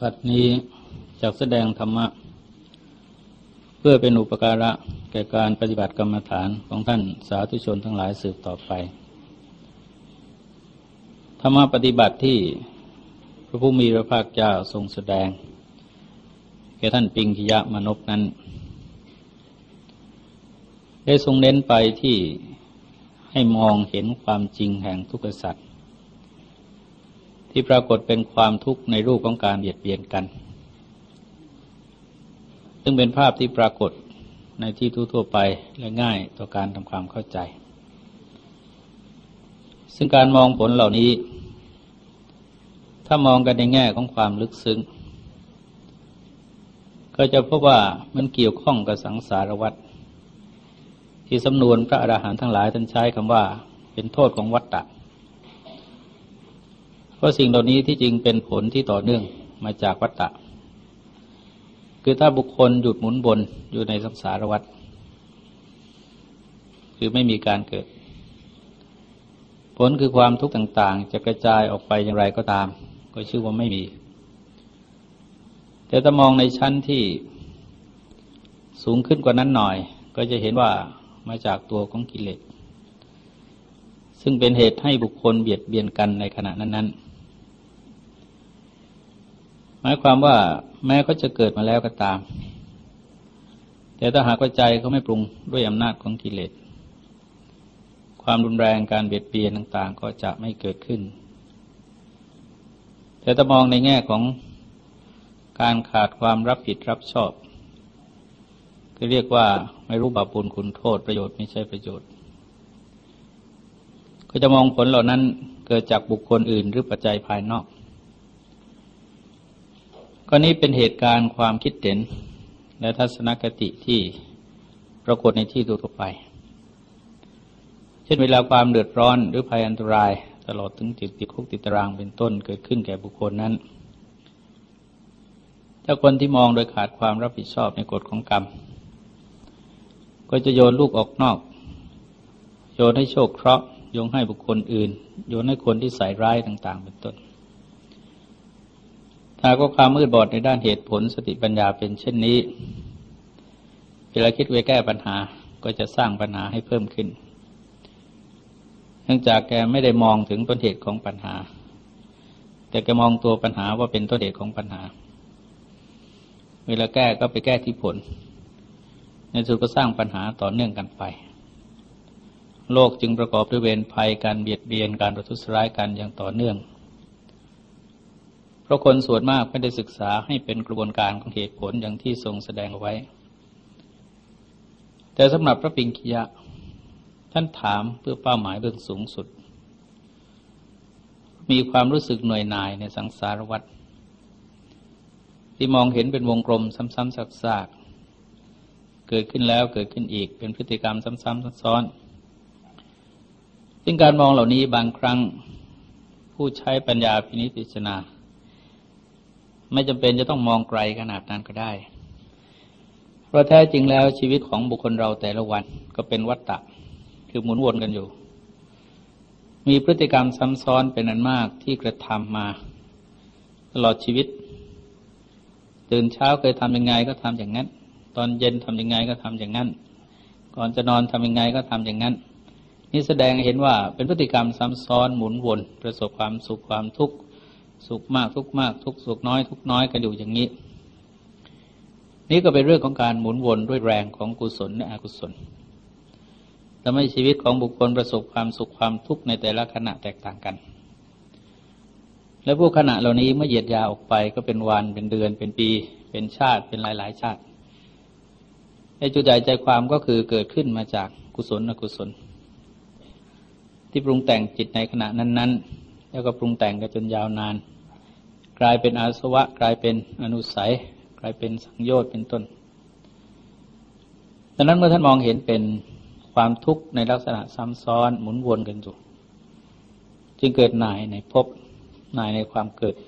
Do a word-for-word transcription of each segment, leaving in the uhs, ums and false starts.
บัดนี้จักแสดงธรรมะเพื่อเป็นอุปการะแก่การปฏิบัติกรรมฐานของท่านสาธุชนทั้งหลายสืบต่อไปธรรมะปฏิบัติที่พระผู้มีพระภาคเจ้าทรงแสดงแก่ท่านปิงคิยมนพนั้นได้ทรงเน้นไปที่ให้มองเห็นความจริงแห่งทุกขสัจที่ปรากฏเป็นความทุกข์ในรูปของการเบียดเบียนกันซึ่งเป็นภาพที่ปรากฏในที่ทั่วๆไปและง่ายต่อการทำความเข้าใจซึ่งการมองผลเหล่านี้ถ้ามองกันในแง่ของความลึกซึ้งก็จะพบว่ามันเกี่ยวข้องกับสังสารวัฏที่สำนวนพระอรหันต์ทั้งหลายท่านใช้คำว่าเป็นโทษของวัฏฏะเพราะสิ่งเหล่านี้ที่จริงเป็นผลที่ต่อเนื่องมาจากวัฏฏะคือถ้าบุคคลหยุดหมุนวนอยู่ในสังสารวัฏคือไม่มีการเกิดผลคือความทุกข์ต่างๆจะกระจายออกไปอย่างไรก็ตามก็ชื่อว่าไม่มีแต่ถ้ามองในชั้นที่สูงขึ้นกว่านั้นหน่อยก็จะเห็นว่ามาจากตัวของกิเลสซึ่งเป็นเหตุให้บุคคลเบียดเบียนกันในขณะนั้นๆหมายความว่าแม้เขาจะเกิดมาแล้วก็ตามแต่ถ้าหากว่าใจเขาไม่ปรุงด้วยอำนาจของกิเลสความรุนแรงการเบียดเบียนต่างๆก็จะไม่เกิดขึ้นแต่ถ้ามองในแง่ของการขาดความรับผิดรับชอบก็เรียกว่าไม่รู้บาปบุญคุณโทษประโยชน์ไม่ใช่ประโยชน์ก็จะมองผลเหล่านั้นเกิดจากบุคคลอื่นหรือปัจจัยภายนอกก็นี้เป็นเหตุการณ์ความคิดเห็นและทัศนคติที่ปรากฏในที่ทั่วไปเช่นเวลาความเดือดร้อนหรือภัยอันตรายตลอดถึงติดติดคุกติดตารางเป็นต้นเกิดขึ้นแก่บุคคลนั้นถ้าคนที่มองโดยขาดความรับผิดชอบในกฎของกรรมก็จะโยนลูกออกนอกโยนให้โชคเคราะห์โยนให้บุคคลอื่นโยนให้คนที่ใส่ร้ายต่างๆเป็นต้นถ้าก็ความมืดบอดในด้านเหตุผลสติปัญญาเป็นเช่นนี้เวลาคิดไว้แก้ปัญหาก็จะสร้างปัญหาให้เพิ่มขึ้นเนื่องจากแกไม่ได้มองถึงต้นเหตุของปัญหาแต่แกมองตัวปัญหาว่าเป็นต้นเหตุของปัญหาเวลาแก้ก็ไปแก้ที่ผลในสุดก็สร้างปัญหาต่อเนื่องกันไปโลกจึงประกอบด้วยเวรภัยการเบียดเบียนการประทุษร้ายกันอย่างต่อเนื่องเพราะคนส่วนมากไม่ได้ศึกษาให้เป็นกระบวนการของเหตุผลอย่างที่ทรงแสดงเอาไว้แต่สำหรับพระปิงคิยะท่านถามเพื่อเป้าหมายเบื้องสูงสุดมีความรู้สึกหน่วยหน่ายในสังสารวัฏที่มองเห็นเป็นวงกลมซ้ำๆซากๆเกิดขึ้นแล้วเกิดขึ้นอีกเป็นพฤติกรรมซ้ำๆซ้อนๆซึ่งการมองเหล่านี้บางครั้งผู้ใช้ปัญญาพินิจพิจารณาไม่จำเป็นจะต้องมองไกลขนาดนั้นก็ได้เพราะแท้จริงแล้วชีวิตของบุคคลเราแต่ละวันก็เป็นวัฏฏะคือหมุนวนกันอยู่มีพฤติกรรมซ้ำซ้อนเป็นอันมากที่กระทำมาตลอดชีวิตตื่นเช้าเคยทำยังไงก็ทำอย่างนั้นตอนเย็นทำยังไงก็ทำอย่างนั้นก่อนจะนอนทำยังไงก็ทำอย่างนั้นนี่แสดงเห็นว่าเป็นพฤติกรรมซ้ำซ้อนหมุนวนประสบความสุขความทุกข์สุขมากทุกข์มากทุกข์สุขน้อยทุกข์น้อยกันอยู่อย่างนี้นี่ก็เป็นเรื่องของการหมุนวนด้วยแรงของกุศลและอกุศลทำให้ชีวิตของบุคคลประสบความสุขความทุกข์ในแต่ละขณะแตกต่างกันและพวกขณะเหล่านี้เมื่อเหยียดยาวออกไปก็เป็นวันเป็นเดือนเป็นปีเป็นชาติเป็นหลายๆชาติในจุดใหญ่ใจความก็คือเกิดขึ้นมาจากกุศลอกุศลที่ปรุงแต่งจิตในขณะนั้นๆแล้วก็ปรุงแต่งกันจนยาวนานกลายเป็นอาสวะกลายเป็นอนุสัยกลายเป็นสังโยชน์เป็นต้นดังนั้นเมื่อท่านมองเห็นเป็นความทุกข์ในลักษณะซ้ำซ้อนหมุนวนกันอยู่จึงเกิดหน่ายในภพหน่ายในความเกิด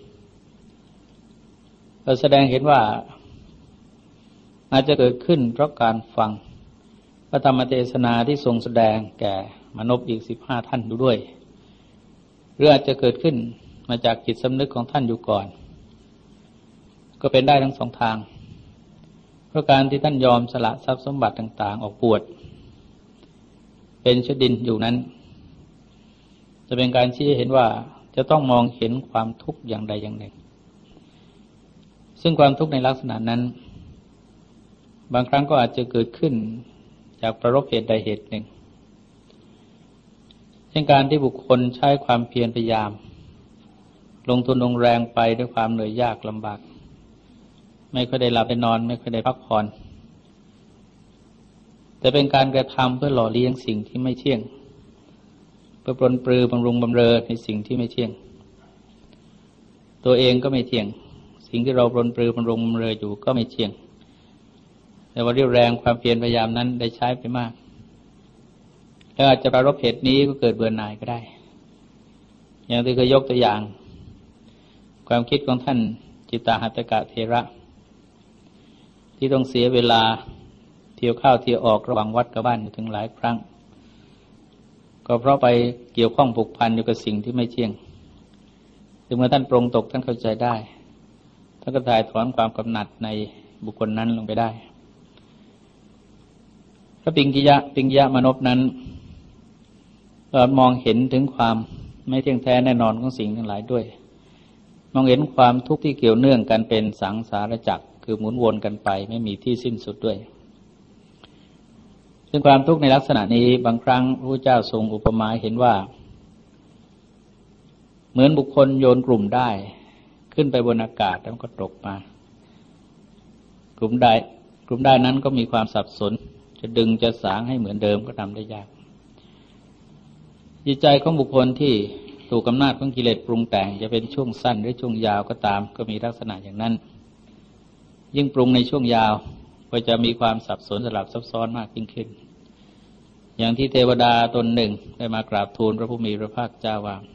เราแสดงเห็นว่าอาจจะเกิดขึ้นเพราะการฟังพระธรรมเทศนาที่ทรงแสดงแก่มนุษย์อีกสิบห้าท่านดูด้วยหรืออาจจะเกิดขึ้นมาจากจิตสำนึกของท่านอยู่ก่อนก็เป็นได้ทั้งสองทางเพราะการที่ท่านยอมสละทรัพย์สมบัติต่างๆออกบวชเป็นชดินอยู่นั้นจะเป็นการชี้เห็นว่าจะต้องมองเห็นความทุกข์อย่างใดอย่างหนึ่งซึ่งความทุกข์ในลักษณะนั้นบางครั้งก็อาจจะเกิดขึ้นจากประรบเหตุใดเหตุหนึ่งเช่นการที่บุคคลใช้ความเพียรพยายามลงทุนลงแรงไปด้วยความเหนื่อยยากลำบากไม่ค่อยได้หลับได้นอนไม่ค่อยได้พักผ่อนแต่เป็นการกระทำเพื่อหล่อเลี้ยงสิ่งที่ไม่เที่ยงเพื่อปรนปรือบำรุงบำเรอในสิ่งที่ไม่เที่ยงตัวเองก็ไม่เที่ยงสิ่งที่เราปรนปรือบำรุงบำเรออยู่ก็ไม่เที่ยงแต่ว่าเรี่ยวแรงความเพียรพยายามนั้นได้ใช้ไปมากแล้วอาจจะประรบเหตุนี้ก็เกิดเบื่อหน่ายก็ได้อย่างที่เคยยกตัวอย่างความคิดของท่านจิตตหัตถกเถระที่ต้องเสียเวลาเที่ยวเข้าเที่ยวออกระหว่างวัดกับบ้านถึงหลายครั้งก็เพราะไปเกี่ยวข้องผูกพันอยู่กับสิ่งที่ไม่เที่ยงถึงเมื่อท่านปรงตกท่านเข้าใจได้ท่านก็ถ่ายถอนความกำหนัดในบุคคลนั้นลงไปได้พระปิงกิยะปิงยะมนพนั้นก็มองเห็นถึงความไม่เที่ยงแท้แน่นอนของสิ่งทั้งหลายด้วยมองเห็นความทุกข์ที่เกี่ยวเนื่องกันเป็นสังสารวัฏคือหมุนวนกันไปไม่มีที่สิ้นสุดด้วยซึ่งความทุกข์ในลักษณะนี้บางครั้งพระพุทธเจ้าทรงอุปมาเห็นว่าเหมือนบุคคลโยนกลุ่มได้ขึ้นไปบนอากาศแล้วก็ตกมากลุ่มได้กลุ่มได้นั้นก็มีความสับสนจะดึงจะสางให้เหมือนเดิมก็ทำได้ยากจิตใจของบุคคลที่ถูกอำนาจของกิเลสปรุงแต่งจะเป็นช่วงสั้นหรือช่วงยาวก็ตามก็มีลักษณะอย่างนั้นยิ่งปรุงในช่วงยาวก็จะมีความสับสนสลับซับซ้อนมากยิ่งขึ้นอย่างที่เทวดาตนหนึ่งได้มากราบทูลพระผู้มีพระภาคเจ้าว่า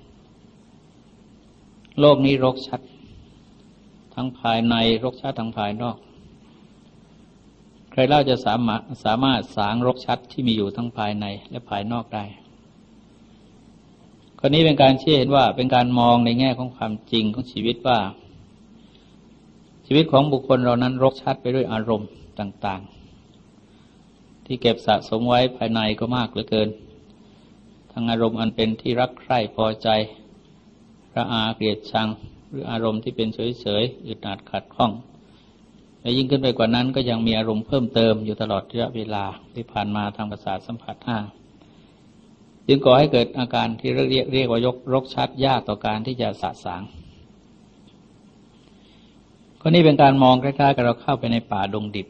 โลกนี้รกชัดทั้งภายในรกชัดทั้งภายนอกใครเล่าจะสามารถสามารถสางรกชัดที่มีอยู่ทั้งภายในและภายนอกได้ข้อนี้เป็นการชี้เห็นว่าเป็นการมองในแง่ของความจริงของชีวิตว่าชีวิตของบุคคลเรานั้นรกชัดไปด้วยอารมณ์ต่างๆที่เก็บสะสมไว้ภายในก็มากเหลือเกินทั้งอารมณ์อันเป็นที่รักใคร่พอใจระอาเกลียดชังหรืออารมณ์ที่เป็นเฉยๆอึดอัดขัดข้องและยิ่งขึ้นไปกว่านั้นก็ยังมีอารมณ์เพิ่มเติมอยู่ตลอดระยะเวลาที่ผ่านมาทางประสาทสัมผัสห้าจึงก่อให้เกิดอาการที่เรียกเรียกว่ายกรกชัดยากต่อการที่จะสะสางข้อนี้เป็นการมองคล้ายๆกับเราเข้าไปในป่าดงดิบ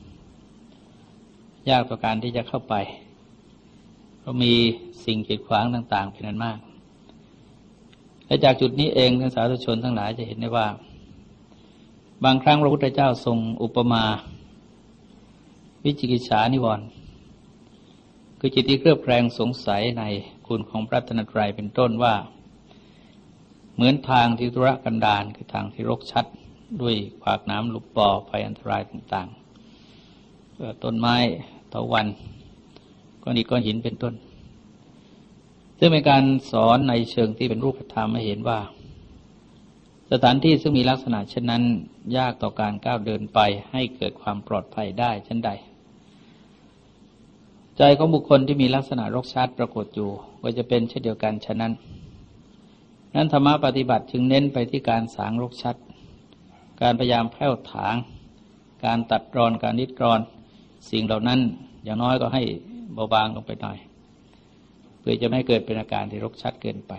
ยากต่อการที่จะเข้าไปเพราะมีสิ่งกีดขวางต่างๆเป็นอันมากและจากจุดนี้เองท่านสาธุชนทั้งหลายจะเห็นได้ว่าบางครั้งพระพุทธเจ้าทรงอุปมาวิจิกิจฉานิวรณ์คือจิตที่เครือบแคลงสงสัยในคุณของพระรัตนตรัยเป็นต้นว่าเหมือนทางที่ทุรกันดารคือทางที่รกชัดด้วยขวากน้ำลุกบ่อภัยอันตรายต่างๆต้นไม้เถาวัลย์ก้อนอิฐก้อนหินเป็นต้นซึ่งเป็นการสอนในเชิงที่เป็นรูปธรรมให้เห็นว่าสถานที่ซึ่งมีลักษณะเช่นนั้นยากต่อการก้าวเดินไปให้เกิดความปลอดภัยได้เช่นใดใจของบุคคลที่มีลักษณะรกชัดปรากฏอยู่ก็จะเป็นเช่นเดียวกันฉะนั้นนั้นธรรมะปฏิบัติจึงเน้นไปที่การสางรกชัดการพยายามแผ่วถางการตัดรอนการนิดรอนสิ่งเหล่านั้นอย่างน้อยก็ให้เบาบางลงไปหน่อยเพื่อจะไม่เกิดเป็นอาการที่รกชัดเกินไป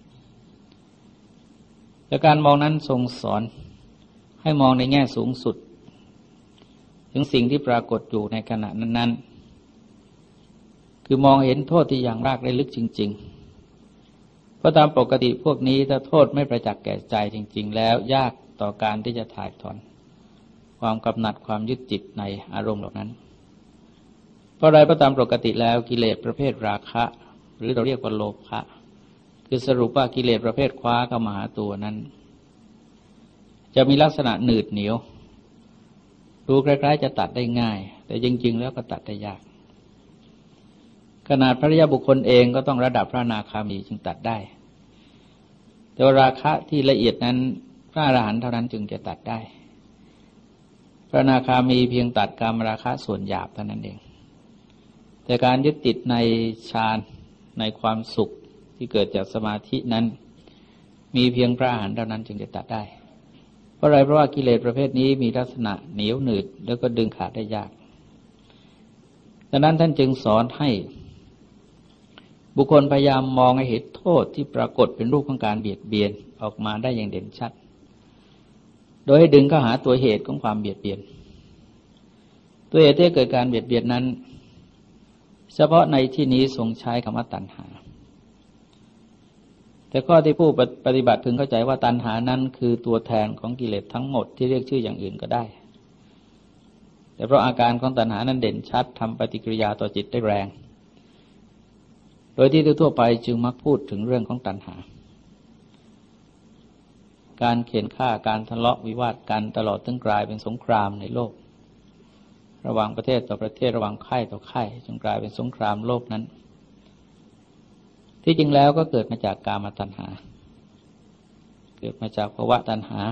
แต่การมองนั้นทรงสอนให้มองในแง่สูงสุดถึงสิ่งที่ปรากฏอยู่ในขณะนั้นๆคือมองเห็นโทษที่อย่างรากและลึกจริงๆเพราะตามปกติพวกนี้ถ้าโทษไม่ประจักษ์แก่ใจจริงๆแล้วยากต่อการที่จะถ่ายถอนความกำหนัดความยึดจิตในอารมณ์เหล่านั้นเพราะอะไรเพราะตามปกติแล้วกิเลสประเภทราคะหรือเราเรียกว่าโลภะคือสรุปว่ากิเลสประเภทคว้าเข้ามาหาตัวนั้นจะมีลักษณะหนืดเหนียวดูคล้ายๆจะตัดได้ง่ายแต่จริงๆแล้วก็ตัดได้ยากขนาดพระริยบุคคลเองก็ต้องระดับพระอนาคามีจึงตัดได้แต่ราคะที่ละเอียดนั้นพระอรหันต์เท่านั้นจึงจะตัดได้พระอนาคามีเพียงตัดกามราคะส่วนหยาบเท่านั้นเองแต่การยึดติดในฌานในความสุขที่เกิดจากสมาธินั้นมีเพียงพระอรหันต์เท่านั้นจึงจะตัดได้เพราะอะไรเพราะว่ากิเลสประเภทนี้มีลักษณะเหนียวหนืดแล้วก็ดึงขาดได้ยากดังนั้นท่านจึงสอนให้บุคคลพยายามมองให้เห็นโทษที่ปรากฏเป็นรูปของการเบียดเบียนออกมาได้อย่างเด่นชัดโดยให้ดึงเข้าหาตัวเหตุของความเบียดเบียนตัวเหตุที่เกิดการเบียดเบียนนั้นเฉพาะในที่นี้ทรงใช้คำว่าตัณหาแต่ข้อที่ผู้ปฏิบัติพึงเข้าใจว่าตัณหานั้นคือตัวแทนของกิเลสทั้งหมดที่เรียกชื่ออย่างอื่นก็ได้แต่เพราะอาการของตัณหานั้นเด่นชัดทำปฏิกิริยาต่อจิตได้แรงโดยที่ทั่วไปจึงมักพูดถึงเรื่องของตัณหาการเข็นฆ่าการทะเลาะวิวาทกันตลอดถึงกลายเป็นสงครามในโลกระหว่างประเทศต่อประเทศระหว่างค่ายต่อค่ายจนกลายเป็นสงครามโลกนั้นที่จริงแล้วก็เกิดมาจากกามตัณหาเกิดมาจากภวะตัณหา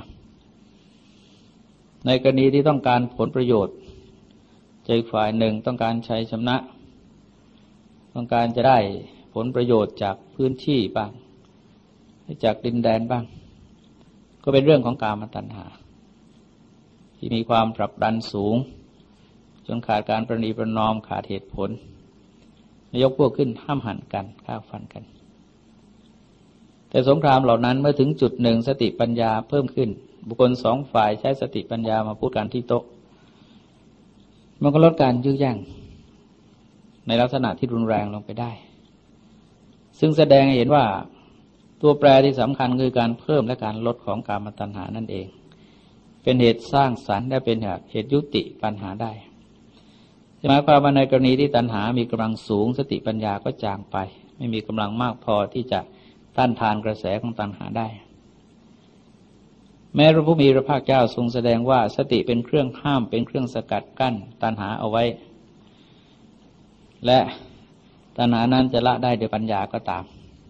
ในกรณีที่ต้องการผลประโยชน์จากฝ่ายหนึ่งต้องการชัยชนะต้องการจะได้ผลประโยชน์จากพื้นที่บ้างจากดินแดนบ้างก็เป็นเรื่องของกามตัณหาที่มีความผลักดันสูงจนขาดการประนีประนอมขาดเหตุผลยกพวกขึ้นห้ามหันกันฆ่าฟันกันแต่สงครามเหล่านั้นเมื่อถึงจุดหนึ่งสติปัญญาเพิ่มขึ้นบุคคลสองฝ่ายใช้สติปัญญามาพูดกันที่โต๊ะมันก็ลดการยื้อแย่งในลักษณะที่รุนแรงลงไปได้ซึ่งแสดงให้เห็นว่าตัวแปรที่สำคัญคือการเพิ่มและการลดของกามตัณหานั่นเองเป็นเหตุสร้างสรรค์และเป็นเหตุยุติปัญหาได้หมายความว่าในกรณีที่ตัณหามีกำลังสูงสติปัญญาก็จางไปไม่มีกำลังมากพอที่จะต้านทานกระแสของตัณหาได้แม้พระผู้มีพระภาคเจ้าทรงแสดงว่าสติเป็นเครื่องห้ามเป็นเครื่องสกัดกั้นตัณหาเอาไว้และตัณหานั้นจะละได้ด้วยปัญญาก็ตาม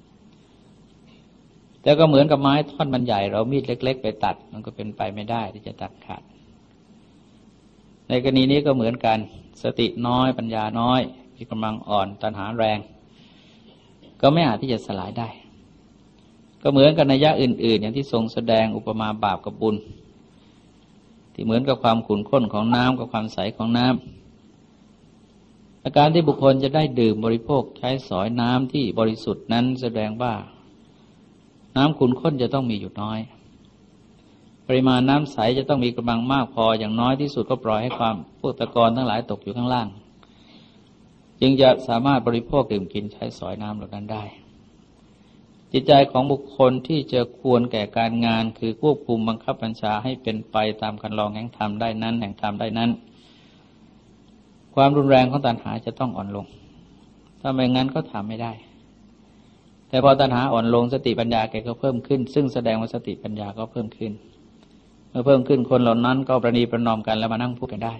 แต่ก็เหมือนกับไม้ท่อนมันใหญ่เรามีดเล็กๆไปตัดมันก็เป็นไปไม่ได้ที่จะตัดขาดในกรณีนี้ก็เหมือนกันสติน้อยปัญญาน้อยมีกำลังอ่อนตัณหาแรงก็ไม่อาจที่จะสลายได้ก็เหมือนกับนัยยะอื่นๆอย่างที่ทรงแสดงอุปมาบาปกับบุญที่เหมือนกับความขุ่นข้นของน้ำกับความใสของน้ำอาการที่บุคคลจะได้ดื่มบริโภคใช้สอยน้ำที่บริสุทธิ์นั้นแสดงว่าน้ำขุ่นข้นจะต้องมีอยู่น้อยปริมาณน้ำใสจะต้องมีกำลังมากพออย่างน้อยที่สุดก็ปล่อยให้ความพวกตะกอนทั้งหลายตกอยู่ข้างล่างจึงจะสามารถบริโภคดื่มกินใช้สอยน้ำเหล่านั้นได้จิตใจของบุคคลที่จะควรแก่การงานคือควบคุมบังคับบัญชาให้เป็นไปตามคันลองแห่งธรรมได้นั้นแห่งธรรมได้นั้นความรุนแรงของตัณหาจะต้องอ่อนลงถ้าไม่งั้นก็ทำไม่ได้แต่พอตัณหาอ่อนลงสติปัญญาแกก็เพิ่มขึ้นซึ่งแสดงว่าสติปัญญาก็เพิ่มขึ้นเมื่อเพิ่มขึ้นคนเหล่านั้นก็ประนีประนอมกันแล้วมานั่งพูดกันได้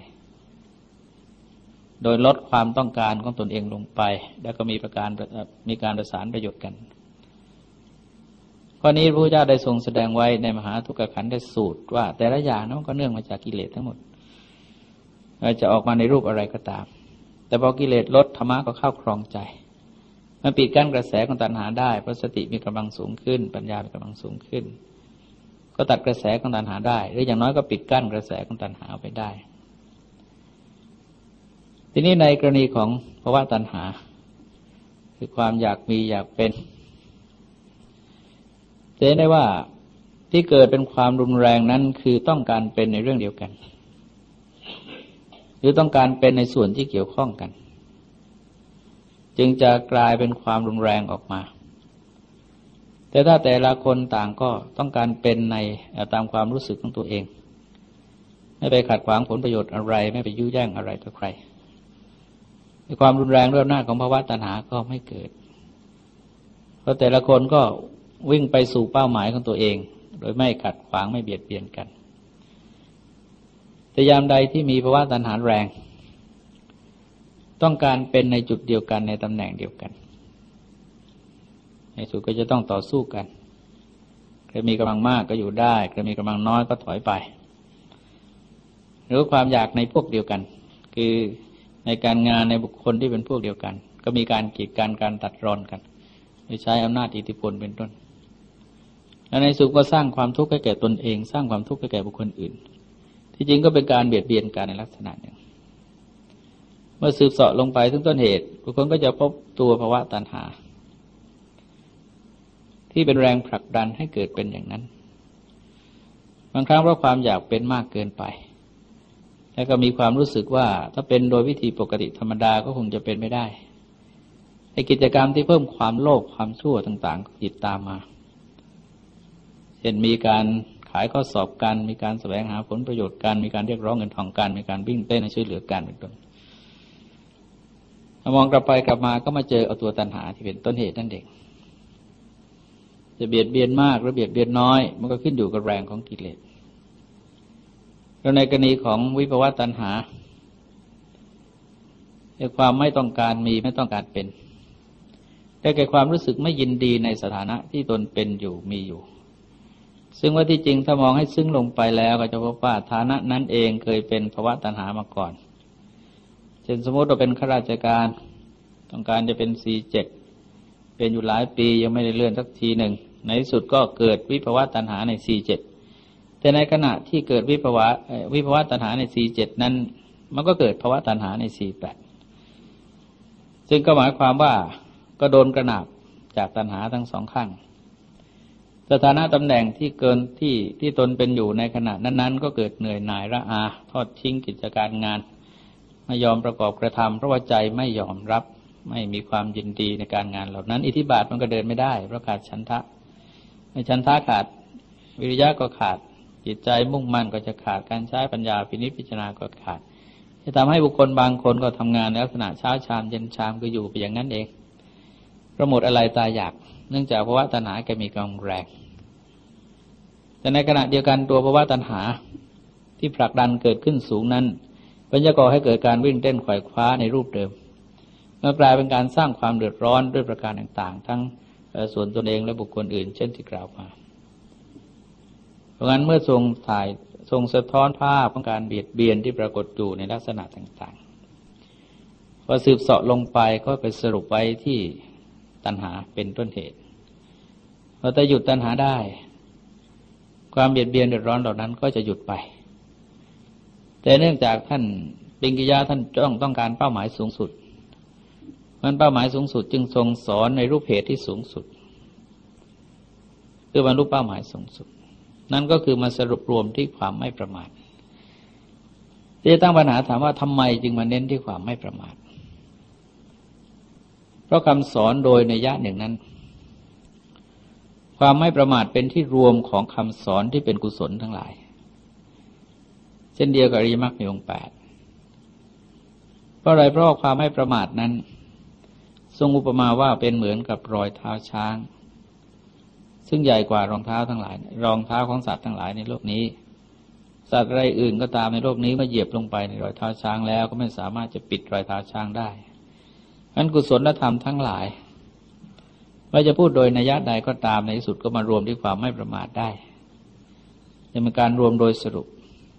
โดยลดความต้องการของตนเองลงไปแล้วก็มีประการมีการประสานประโยชน์กันข้อนี้พระพุทธเจ้าได้ทรงแสดงไว้ในมหาทุกขขันธสูตรว่าแต่ละอย่างนั้นก็เนื่องมาจากกิเลสทั้งหมดจะออกมาในรูปอะไรก็ตามแต่พอกิเลสลดธรรมะก็เข้าครองใจมันปิดกั้นกระแสของตัณหาได้เพราะสติมีกำลังสูงขึ้นปัญญามีกำลังสูงขึ้นก็ตัดกระแสของตัณหาได้หรืออย่างน้อยก็ปิดกั้นกระแสของตัณหาไปได้ทีนี้ในกรณีของภวะตัณหาคือความอยากมีอยากเป็นจะเห็นได้ว่าที่เกิดเป็นความรุนแรงนั้นคือต้องการเป็นในเรื่องเดียวกันหรือต้องการเป็นในส่วนที่เกี่ยวข้องกันจึงจะกลายเป็นความรุนแรงออกมาแต่ถ้าแต่ละคนต่างก็ต้องการเป็นในตามความรู้สึกของตัวเองไม่ไปขัดขวางผลประโยชน์อะไรไม่ไปยุแย่งอะไรต่อใครความรุนแรงด้วยอำนาจของภาวะตัณหาก็ไม่เกิดเพราะแต่ละคนก็วิ่งไปสู่เป้าหมายของตัวเองโดยไม่ขัดขวางไม่เบียดเบียนกันแต่ยามใดที่มีภาวะตัณหาแรงต้องการเป็นในจุดเดียวกันในตำแหน่งเดียวกันในสุดก็จะต้องต่อสู้กันใครมีกำลังมากก็อยู่ได้ใครมีกำลังน้อยก็ถอยไปหรือความอยากในพวกเดียวกันคือในการงานในบุคคลที่เป็นพวกเดียวกันก็มีการกีดกันการตัดรอนกันโดยใช้อำนาจอิทธิพลเป็นต้นและในสุดก็สร้างความทุกข์ให้แก่ตนเองสร้างความทุกข์ให้แก่บุคคลอื่นที่จริงก็เป็นการเบียดเบียนกันในลักษณะหนึ่งเมื่อสืบเสาะลงไปถึงต้นเหตุบุคคลก็จะพบตัวภาวะตัณหาที่เป็นแรงผลักดันให้เกิดเป็นอย่างนั้นบางครั้งเพราะความอยากเป็นมากเกินไปแล้วก็มีความรู้สึกว่าถ้าเป็นโดยวิธีปกติธรรมดาก็คงจะเป็นไม่ได้ไอ้กิจกรรมที่เพิ่มความโลภความชั่วต่างๆก็ติดตามมาเช่นมีการขายข้อสอบกันมีการแสวงหาผลประโยชน์กันมีการเรียกร้องเงินทองกันมีการวิ่งเต้นให้ช่วยเหลือกันเป็นต้นมองกลับไปกลับมาก็มาเจอเอาตัวตัณหาที่เป็นต้นเหตุนั่นเองจะเบียดเบียนมากหรือเบียดเบียนน้อยมันก็ขึ้นอยู่กับแรงของกิเลสแล้วในกรณีของวิภวตัณหาในความไม่ต้องการมีไม่ต้องการเป็นได้แก่ความรู้สึกไม่ยินดีในสถานะที่ตนเป็นอยู่มีอยู่ซึ่งว่าที่จริงถ้ามองให้ซึ้งลงไปแล้วก็จะพบว่าฐานะนั้นเองเคยเป็นภวตัณหามาก่อนเช่นสมมติเราเป็นข้าราชการต้องการจะเป็น สี่เจ็ด เป็นอยู่หลายปียังไม่ได้เลื่อนสักทีหนึ่งในที่สุดก็เกิดวิภวตัณหาใน สี่เจ็ด แต่ในขณะที่เกิดวิภวะวิภวตัณหาใน สี่เจ็ด นั้นมันก็เกิดภวตัณหาใน สี่แปด ซึ่งก็หมายความว่าก็โดนกระหน่ำจากตัณหาทั้งสองข้างสถานะตำแหน่งที่เกินที่ที่ตนเป็นอยู่ในขณะนั้นๆก็เกิดเหนื่อยหน่ายระอาทอดทิ้งกิจการงานไม่ยอมประกอบกระทำเพราะว่าใจไม่ยอมรับไม่มีความยินดีในการงานเหล่านั้นอิทธิบาทมันก็เดินไม่ได้เพราะขาดฉันทะในฉันทะขาดวิริยะก็ขาดจิตใจมุ่งมั่นก็จะขาดการใช้ปัญญาพินิจพิจารณาก็ขาดจะทำให้บุคคลบางคนก็ทำงานในลักษณะเช้าชามเย็นชามก็อยู่ไปอย่างนั้นเองประหมดอะไรตายอยากเนื่องจากภาวะตัณหาแกมีกำลังแรงแต่ในขณะเดียวกันตัวภาวะตัณหาที่ผลักดันเกิดขึ้นสูงนั้นมันจะก่อให้เกิดการวิ่งเต้นไขว่คว้าในรูปเดิมเมื่อกลายเป็นการสร้างความเดือดร้อนด้วยประการต่างๆทั้งส่วนตนเองและบุคคลอื่นเช่นที่กล่าวมาเพราะงั้นเมื่อทรงถ่ายทรงสะท้อนภาพของการเบียดเบียนที่ปรากฏอยู่ในลักษณะต่างๆพอสืบเสาะลงไปก็ไปสรุปไว้ที่ตัณหาเป็นต้นเหตุพอแต่หยุดตัณหาได้ความเบียดเบียนเดือดร้อนเหล่านั้นก็จะหยุดไปแต่เนื่องจากท่านปิงกิยะท่านต้องต้องการเป้าหมายสูงสุดมันเป้าหมายสูงสุดจึงทรงสอนในรูปเหตุที่สูงสุดคือบรรลุเป้าหมายสูงสุดนั่นก็คือมาสรุปรวมที่ความไม่ประมาทที่ตั้งปัญหาถามว่าทำไมจึงมาเน้นที่ความไม่ประมาทเพราะคำสอนโดยนัยยะหนึ่งนั้นความไม่ประมาทเป็นที่รวมของคำสอนที่เป็นกุศลทั้งหลายเช่นเดียวกับอริยมรรคมีองค์แปดเพราะอะไรเพราะความไม่ประมาทนั้นทรงอุปมาว่าเป็นเหมือนกับรอยเท้าช้างซึ่งใหญ่กว่ารองเท้าทั้งหลายรองเท้าของสัตว์ทั้งหลายในโลกนี้สัตว์อะไรอื่นก็ตามในโลกนี้เมื่อเหยียบลงไปในรอยเท้าช้างแล้วก็ไม่สามารถจะปิดรอยเท้าช้างได้อันกุศลธรรมทั้งหลายว่าจะพูดโดยนัยยะใดก็ตามในที่สุดก็มารวมที่ความไม่ประมาทได้จะเป็นการรวมโดยสรุป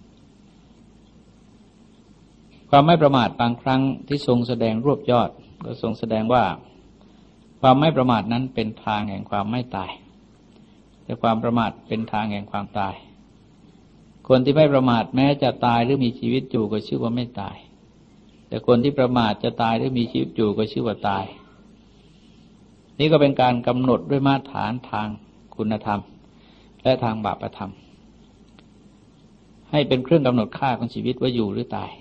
ความไม่ประมาทบางครั้งที่ทรงแสดงรวบยอดก็ทรงแสดงว่าความไม่ประมาทนั้นเป็นทางแห่งความไม่ตายแต่ความประมาทเป็นทางแห่งความตายคนที่ไม่ประมาทแม้จะตายหรือมีชีวิตอยู่ก็ชื่อว่าไม่ตายแต่คนที่ประมาทจะตายหรือมีชีวิตอยู่ก็ชื่อว่าตายนี่ก็เป็นการกำหนดด้วยมาตรฐานทางคุณธรรมและทางบาปธรรมให้เป็นเครื่องกำหนดค่าของชีวิตว่าอยู่หรือตาย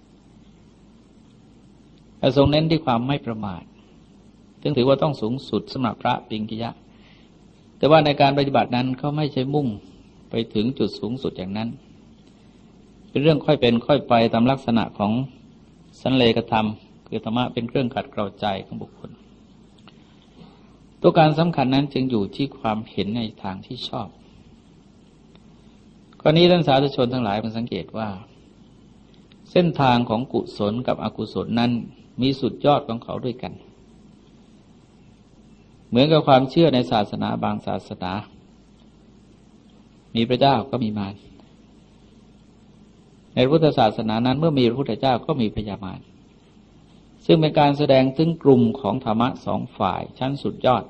แต่ทรงเน้นที่ความไม่ประมาทซึ่งถือว่าต้องสูงสุดสำหรับพระปิงกิยะแต่ว่าในการปฏิบัตินั้นเขาไม่ใช่มุ่งไปถึงจุดสูงสุดอย่างนั้นเป็นเรื่องค่อยเป็นค่อยไปตามลักษณะของสันเลขธรรมคือธรรมะเป็นเครื่องขัดเกลาใจของบุคคลตัวการสำคัญนั้นจึงอยู่ที่ความเห็นในทางที่ชอบข้อนี้ท่านสาธุชนทั้งหลายมันสังเกตว่าเส้นทางของกุศลกับอกุศลนั้นมีสุดยอดของเขาด้วยกันเหมือนกับความเชื่อในศาสนาบางศาสนามีพระเจ้าก็มีมารในพุทธศาสนานั้นเมื่อมีพระพุทธเจ้าก็มีพญามารซึ่งเป็นการแสดงถึงกลุ่มของธรรมะสองฝ่ายชั้นสุดยอด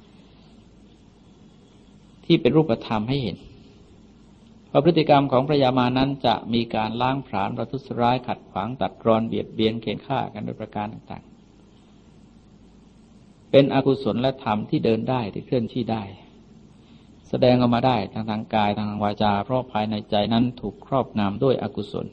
ที่เป็นรูปธรรมให้เห็นเพราะพฤติกรรมของพญามารนั้นจะมีการล้างผลาญประทุษร้ายขัดขวางตัดรอนเบียดเบียนเกณฑ์ฆ่ากันโดยประการต่างๆเป็นอกุศลและธรรมที่เดินได้ที่เคลื่อนที่ได้แสดงออกมาได้ทางทางกายทางวาจาเพราะภายในใจนั้นถูกครอบงำด้วยอกุศล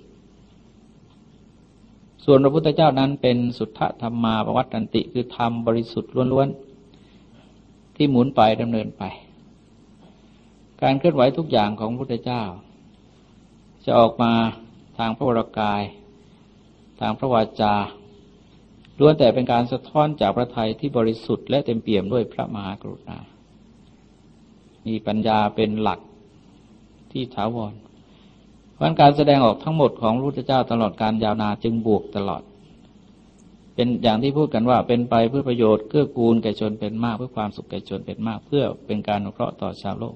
ส่วนพระพุทธเจ้านั้นเป็นสุทธธรรมาปวัตตันติคือธรรมบริสุทธิ์ล้วนๆที่หมุนไปดำเนินไปการเคลื่อนไหวทุกอย่างของพระพุทธเจ้าจะออกมาทางพระวรกายทางพระวาจาล้วนแต่เป็นการสะท้อนจากพระทัยที่บริสุทธิ์และเต็มเปี่ยมด้วยพระมหากรุณามีปัญญาเป็นหลักที่ถาวรเพราะการแสดงออกทั้งหมดของพระพุทธเจ้าตลอดการยาวนานจึงบวกตลอดเป็นอย่างที่พูดกันว่าเป็นไปเพื่อประโยชน์เกื้อกูลแก่ชนเป็นมากเพื่อความสุขแก่ชนเป็นมากเพื่อเป็นการอนุเคราะห์ต่อชาวโลก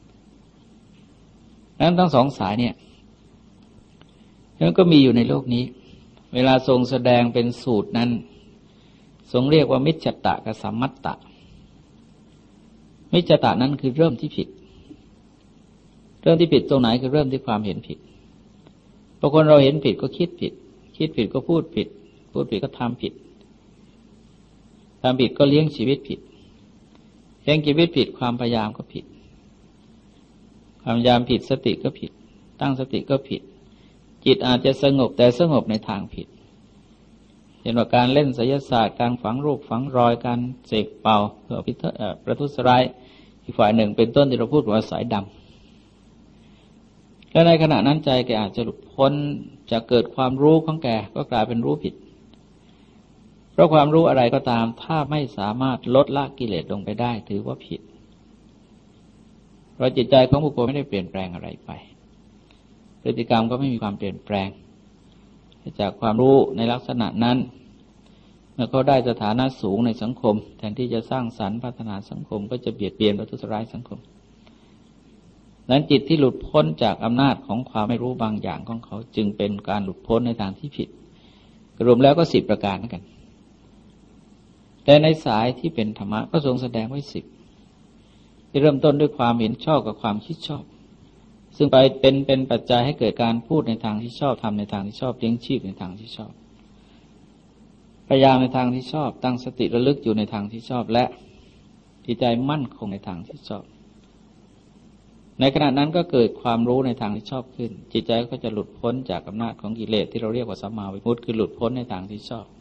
นั้นทั้งสองสายเนี่ยมันก็มีอยู่ในโลกนี้เวลาทรงแสดงเป็นสูตรนั้นทรงเรียกว่ามิจฉตะกับสัมมัตตะมิจฉตะนั้นคือเริ่มที่ผิดเริ่มที่ผิดตรงไหนคือเริ่มที่ความเห็นผิดพอคนเราเห็นผิดก็คิดผิดคิดผิดก็พูดผิดพูดผิดก็ทำผิดทำผิดก็เลี้ยงชีวิตผิดเลี้ยงชีวิตผิดความพยายามก็ผิดความพยายามผิดสติก็ผิดตั้งสติก็ผิดจิตอาจจะสงบแต่สงบในทางผิดเห็นว่าการเล่นไสยศาสตร์การฝังรูปฝังรอยการเสกเป่าเพื่อพิเทประทุษร้ายอีกฝ่ายหนึ่งเป็นต้นที่เราพูดว่าสายดำและในขณะนั้นใจแกอาจจะหลุดพ้นจะเกิดความรู้ของแกก็กลายเป็นรู้ผิดเพราะความรู้อะไรก็ตามถ้าไม่สามารถลดละกิเลสลงไปได้ถือว่าผิดเพราะจิตใจของบุคคลไม่ได้เปลี่ยนแปลงอะไรไปพฤติกรรมก็ไม่มีความเปลี่ยนแปลงจากความรู้ในลักษณะนั้นเมื่อเขาได้สถานะสูงในสังคมแทนที่จะสร้างสรรค์พัฒนาสังคมก็จะเบียดเบียนประทุษร้ายสังคมนั้นจิตที่หลุดพ้นจากอำนาจของความไม่รู้บางอย่างของเขาจึงเป็นการหลุดพ้นในทางที่ผิดรวมแล้วก็สิบประการกันแต่ในสายที่เป็นธรรมะก็ทรงแสดงไว้สิบที่เริ่มต้นด้วยความเห็นชอบกับความคิดชอบซึ่งไปเป็นเป็นปัจจัยให้เกิดการพูดในทางที่ชอบทำในทางที่ชอบเลี้ยงชีพในทางที่ชอบพยายามในทางที่ชอบตั้งสติระลึกอยู่ในทางที่ชอบและจิตใจมั่นคงในทางที่ชอบในขณะนั้นก็เกิดความรู้ในทางที่ชอบขึ้นจิตใจก็จะหลุดพ้นจากอำนาจของกิเลสที่เราเรียกว่าสัมมาวิมุตติคือหลุดพ้นในทางที่ชอบ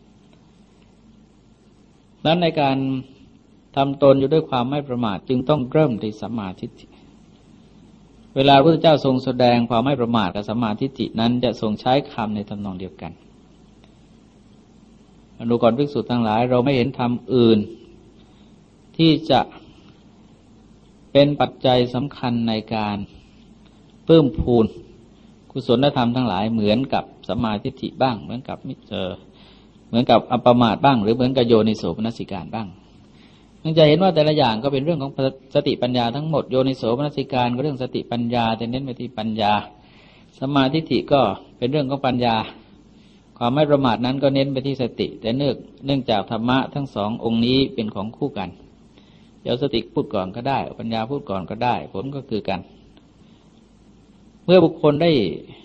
นั้นในการทำตนอยู่ด้วยความไม่ประมาทจึงต้องเริ่มที่สัมมาทิฏฐิเวลาพระพุทธเจ้าทรงแสดงความไม่ประมาทกับสัมมาทิฏฐินั้นจะทรงใช้คำในทำนองเดียวกันอนุกรภิกษุทั้งหลายเราไม่เห็นธรรมอื่นที่จะเป็นปัจจัยสำคัญในการเพิ่มพูนกุศลธรรมทั้งหลายเหมือนกับสัมมาทิฏฐิบ้างเหมือนกับมิจฉาเหมือนกับอัปปมาทบ้างหรือเหมือนกับโยนิโสมนสิการบ้างมันจะเห็นว่าแต่ละอย่างก็เป็นเรื่องของสติปัญญาทั้งหมดโยนิโสมนสิการก็เรื่องสติปัญญาแต่เน้นไปที่ปัญญาสัมมาทิฏฐิก็เป็นเรื่องของปัญญาความไม่ประมาทนั้นก็เน้นไปที่สติแต่เนื่องเนื่องจากธรรมะทั้งสององค์นี้เป็นของคู่กันเดี๋ยวสติพูดก่อนก็ได้ปัญญาพูดก่อนก็ได้ผลก็คือกันเมื่อบุคคลได้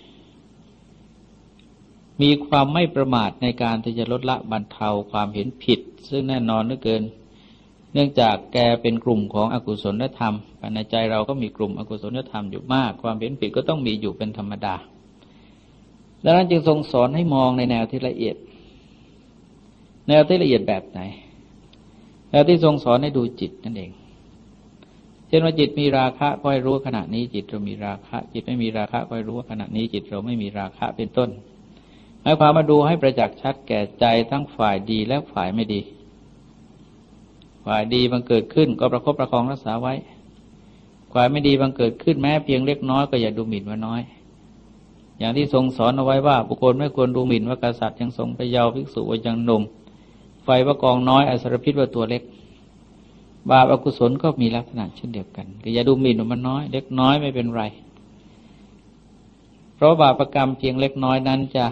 มีความไม่ประมาทในการที่จะลดละบรรเทาความเห็นผิดซึ่งแน่นอนเหลือเกินเนื่องจากแกเป็นกลุ่มของอกุศลธรรมภายในใจเราก็มีกลุ่มอกุศลธรรมอยู่มากความเห็นผิดก็ต้องมีอยู่เป็นธรรมดาดังนั้นจึงทรงสอนให้มองในแนวที่ละเอียดแนวที่ละเอียดแบบไหนแนวที่ทรงสอนให้ดูจิตนั่นเองเช่นว่าจิตมีราคะก็ให้รู้ขณะนี้จิตเรามีราคะจิตไม่มีราคะก็ให้รู้ว่าขณะนี้จิตเราไม่มีราคะเป็นต้นหมายความมาดูให้ประจักษ์ชัดแก่ใจทั้งฝ่ายดีและฝ่ายไม่ดีฝ่ายดีบังเกิดขึ้นก็ประคบประคองรักษาไว้ฝ่ายไม่ดีบังเกิดขึ้นแม้เพียงเล็กน้อยก็อย่าดูหมิ่นว่าน้อยอย่างที่ทรงสอนเอาไว้ว่าบุคคลไม่ควรดูหมิ่นว่ากษัตริย์ยังทรงพเยาว์ภิกษุว่ายังหนุ่มไฟว่ากองน้อยอสรพิษว่าตัวเล็กบาปอกุศลก็มีลักษณะเช่นเดียวกันก็อย่าดูหมิ่นว่ามันน้อยเล็กน้อยไม่เป็นไรเพราะบาปกรรมเพียงเล็กน้อยนั้นจะ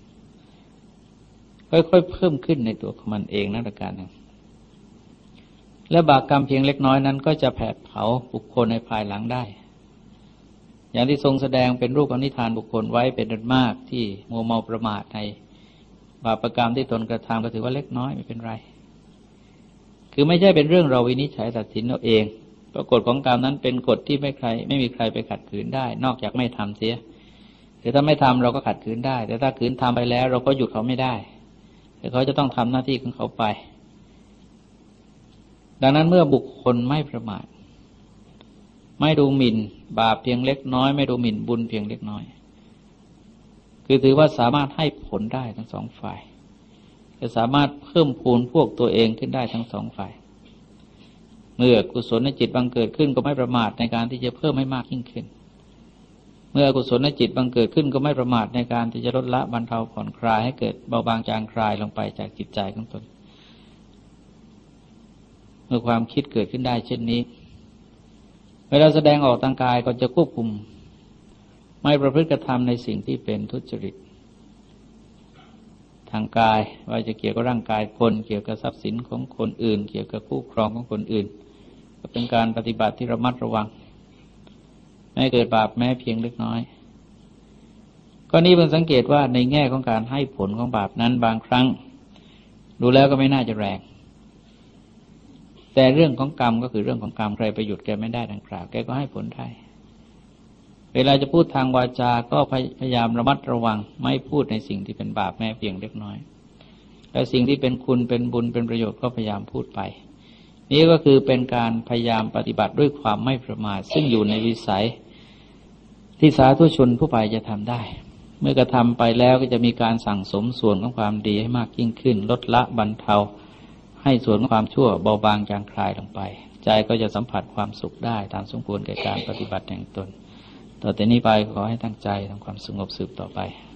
ค่อยๆเพิ่มขึ้นในตัวของมันเองนั่นประการหนึ่งและบาปกรรมเพียงเล็กน้อยนั้นก็จะแผดเผาบุคคลในภายหลังได้อย่างที่ทรงแสดงเป็นรูปอนิทานบุคคลไว้เป็นอันมากที่มัวเมาประมาทในบาปกรรมที่ตนกระทำก็ถือว่าเล็กน้อยไม่เป็นไรคือไม่ใช่เป็นเรื่องเราวินิจฉัยตัดสินเอาเองเพราะกฎของกรรมนั้นเป็นกฎที่ไม่ใครไม่มีใครไปขัดขืนได้นอกจากไม่ทำเสียคือถ้าไม่ทำเราก็ขัดขืนได้แต่ถ้าขืนทำไปแล้วเราก็หยุดเขาไม่ได้แต่เขาจะต้องทำหน้าที่ของเขาไปดังนั้นเมื่อบุคคลไม่ประมาทไม่ดูหมิ่นบาปเพียงเล็กน้อยไม่ดูหมิ่นบุญเพียงเล็กน้อยคือถือว่าสามารถให้ผลได้ทั้งสองฝ่ายจะสามารถเพิ่มพูนพวกตัวเองขึ้นได้ทั้งสองฝ่ายเมื่อกุศลในจิตบังเกิดขึ้นก็ไม่ประมาทในการที่จะเพิ่มให้มากยิ่งขึ้นเมื่อกุศลในจิตบังเกิดขึ้นก็ไม่ประมาทในการที่จะลดละบรรเทาผ่อนคลายให้เกิดเบาบางจางคลายลงไปจากจิตใจของตนเมื่อความคิดเกิดขึ้นได้เช่นนี้เวลาแสดงออกทางกายก็จะควบคุมไม่ประพฤติกระทำในสิ่งที่เป็นทุจริตทางกายว่าจะเกี่ยวกับร่างกายคนเกี่ยวกับทรัพย์สินของคนอื่นเกี่ยวกับคู่ครองของคนอื่นก็เป็นการปฏิบัติที่ระมัดระวังไม่เกิดบาปแม้เพียงเล็กน้อยก็นี้เพิ่งสังเกตว่าในแง่ของการให้ผลของบาปนั้นบางครั้งดูแล้วก็ไม่น่าจะแรงแต่เรื่องของกรรมก็คือเรื่องของกรรมใครไปหยุดแกไม่ได้ดังกล่าวแกก็ให้ผลได้เวลาจะพูดทางวาจาก็พยายามระมัดระวังไม่พูดในสิ่งที่เป็นบาปแม้เพียงเล็กน้อยและสิ่งที่เป็นคุณเป็นบุญเป็นประโยชน์ก็พยายามพูดไปนี่ก็คือเป็นการพยายามปฏิบัติด้วยความไม่ประมาทซึ่งอยู่ในวิสัยที่สาธุชนผู้ไปจะทำได้เมื่อกระทำไปแล้วก็จะมีการสั่งสมส่วนของความดีให้มากยิ่งขึ้นลดละบรรเทาให้ส่วนของความชั่วเบาบางจางคลายลงไปใจก็จะสัมผัสความสุขได้ตามสมควรแก่การปฏิบัติแห่งตนต่อแต่นี้ไปขอให้ตั้งใจทำความสงบสืบต่อไป